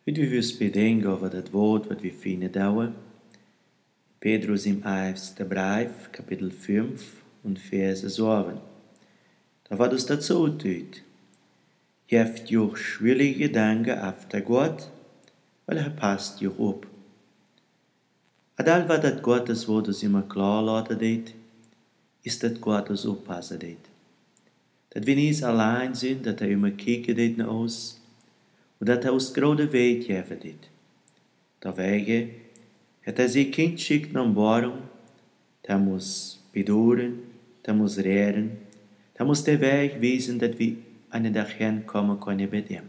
Heute wir bedenken over dat woord wat we vinden dauwen. Petrus im eerste brief, kapitel 5 und Verse 7. Da wat uns dat so tut. Heft joch schwierige Gedanken after Gott, weil passt joch op. Adal wat dat Gottes woord uns immer klar laten deed, ist dat Gott uns oppassen deed. Dat wir nicht allein sind, dat immer kijken deed naar ons, und dat ons grote weet geven deed. Daarwege het zijn kind schickt naar boren, dat muss bedoren, dat muss reden, dat muss de weg wezen dat we aan de hen komen kunnen bij hem.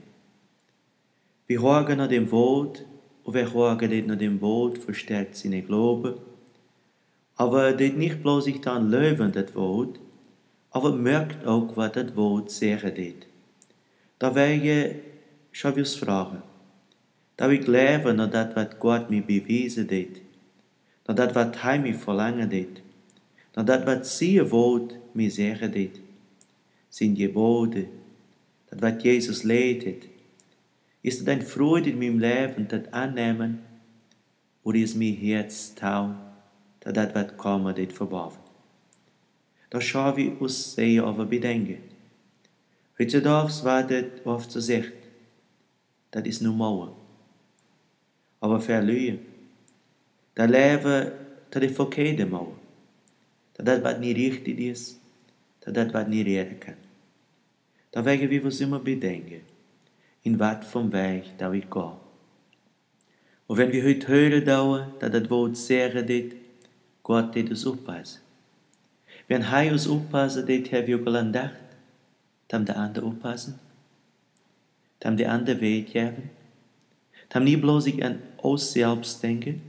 We horen naar dem woord, und wir horen dit naar dem woord verstärkt zijn Glaube, aber dit nicht bloß sich dann leuven dat woord, aber merkt auch, was dat woord zeggen deed. Daarwege schau wir uns fragen, da ich lebe nach dat wat Gott mir bewiesen deed, nach dat wat Hij mir verlangen deed, nach dat wat sie woord mir zeggen deed, sind Gebote, dat wat Jesus leed het. Ist het een Freude in meinem Leben, dat annehmen, oder ist mir Herz tau, dat wat kommen deed verborgen? Da schau wir uns sehr over bedenken. Heutzutage wird het oft so gesagt, dat is normaal. Aber verliezen, dat leven dat de verkeerde mouwen. Dat wat niet richtig is, dat wat niet redden kan. Da wegen wir uns immer bedenken, in wat vom Weg da ich gehe. Und wenn wir heute hören dauern, dat das Wort sagen dit, Gott dit uns oppassen. Wenn Hij uns oppassen dit, haben wir auch gedacht, dass de ander oppassen, dass de ander weet geven, dass nicht bloß ich an uns selbst denken.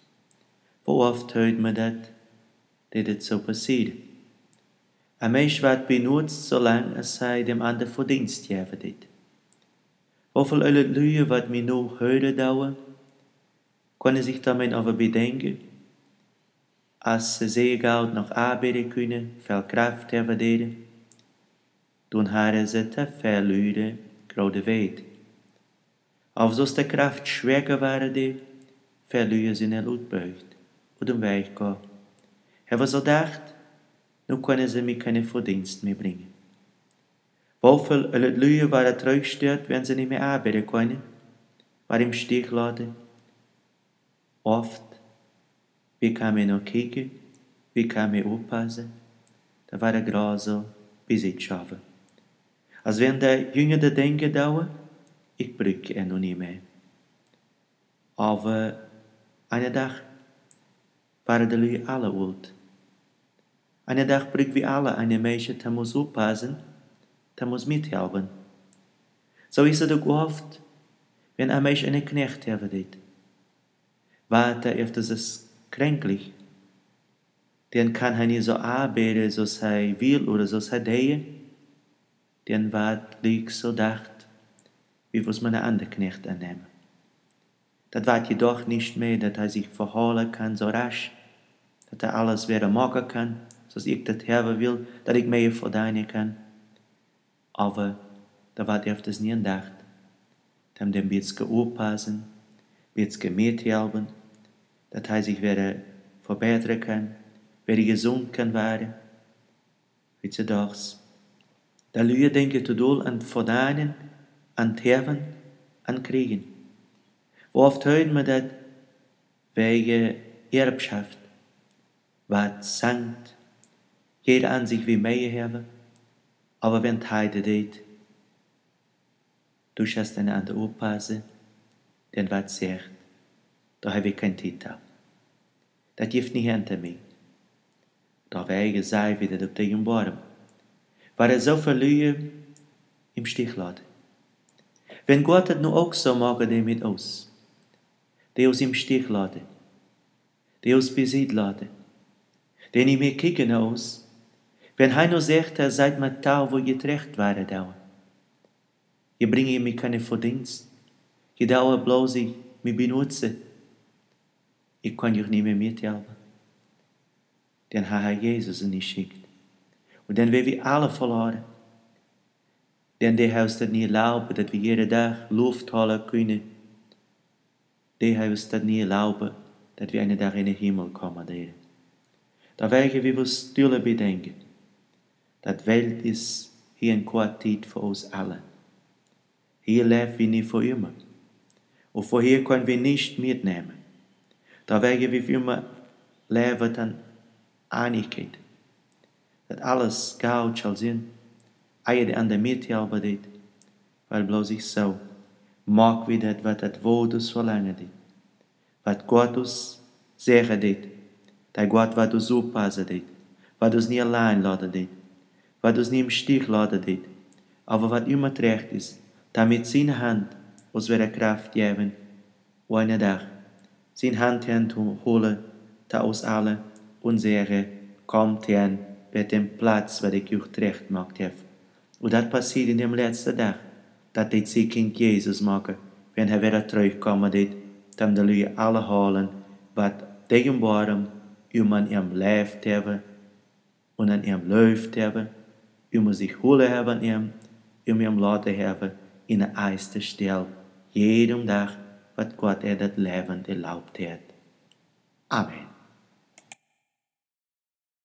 Wo oft hört man dat dit so passiert. Ein Mensch wird benutzt, solange hij dem anderen Verdienst geven dit. Hoeveel Leute wat mir noch hören dauern, können sich damit aber bedenken, als sie sehr gut noch arbeiten können, viel Kraft haben deden, dann haben sie te veel Leute grote weet. Als zoals de Kraft schwächer waren die, veel Leute sind uitbuigt, und den Weg gehen. Hebben ze gedacht, nu können sie mir keine Verdienst mehr bringen. Hoeveel Leute waren teruggestuurd, wenn sie nicht mehr arbeiten können, waren im Stich laten. Oft, wie kann man noch kijken, wie kann man oppassen, da war der große Besitz schaffen. Als wenn der Jünger denken dauert, ich brücke noch nicht mehr. Aber einen Tag waren die Leute alle alt. Einen Tag brücken wir alle eine Mädchen, die muss aufpassen, die muss mithelfen. So ist es auch oft, wenn ein Mensch einen Knecht haben wird. Warte, öfters ist kränklich. Dann kann er nicht so arbeiten, so er will oder so er denkt. Dann wird liegt so dacht, wie was man einen anderen Knecht annehmen. Das wird jedoch nicht mehr, dass er sich verholen kann so rasch, dass er alles wieder machen kann, so ich das haben will, dass ich mehr verdienen kann. Aber da wird öfters nie gedacht, dass er ein bisschen aufpassen, ein bisschen mithelfen, dass er sich wieder verbessern kann, wieder gesund kann werden. Wie sie doch. Da Leute denken total an Verdienen, an Terven, an Kriegen. Wo oft hören wir das wegen Erbschaft, was sankt, jeder an sich wie mehr haben, aber wenn Teide det, du schaust eine andere aufpassen, dann wird sagt, da habe ich kein Titel. Das gibt nicht hinter mir. Da wegen sei wieder auf den Baum, weil so viele Leute im Stich lassen. Wenn Gott das nur auch so machen, der mit uns, der uns im Stich lassen, der uns besiegt lassen, der nicht mehr kicken aus, wenn er nur sagt, seid mal da, wo ihr recht wäre, dauer. Ihr bringt mir keine Verdienst, ihr dauer bloß ich mich benutzen. Ich kann euch nicht mehr mithelfen. Dann hat er Jesus nicht geschickt. Und dann werden wir alle verloren. Denn der heeft het niet erlauben dat we jeden dag Luft holen kunnen die heeft dat niet erlauben, dat wir einen Tag in den Himmel kommen werden. Da werden wir uns stille bedenken. Dat Welt ist hier ein Quartier für uns alle. Hier leben wir nicht für immer. Und von hier können wir nicht mitnehmen. Da werden wir für immer leben an Einigkeit. Dat alles goud zal zijn. Eide an der mithelpen dit. Weil bloß ich so. Mag wir dat wat dat Wort uns verlangen dit. Wat Gott uns zeggen dit. Dat Gott wat uns oppassen dit. Wat uns nicht allein lassen dit. Wat uns nicht im Stich lassen dit. Aber wat immer recht ist. Damit seine Hand uns wieder Kraft geben. Einen Tag. Seine Hand holen. Da uns alle und sagen, kommt her bei dem Platz, wo ich euch recht gemacht habe. Und das passiert in dem letzten Tag, dass dit sie Kind Jesus machen, wenn er wieder zurückkommen dit, dann de Leute alle holen, was tegenwoordig an ihrem leeft hebben, und an ihrem läuft hebben, sich holen haben an ihrem laten hebben, in der ersten Stelle, jedem Tag, was Gott das Leben erlaubt hat. Amen.